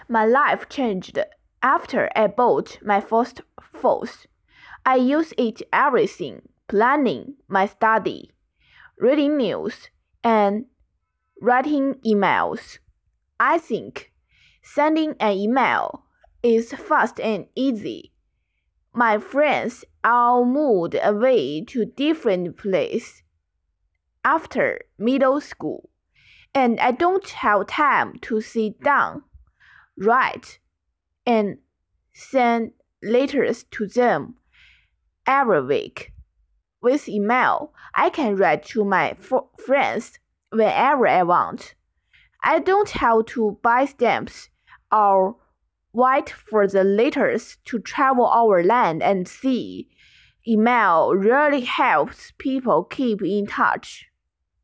My life changed after I bought my first phone. I use it everything, planning my study, reading news, and writing emails. I think sending an email is fast and easy. My friends all moved away to different places after middle school, and I don't have time to sit down, write, and send letters to them every week. With email, I can write to my friends whenever I want. I don't have to buy stamps or wait for the letters to travel over land and sea. Email really helps people keep in touch.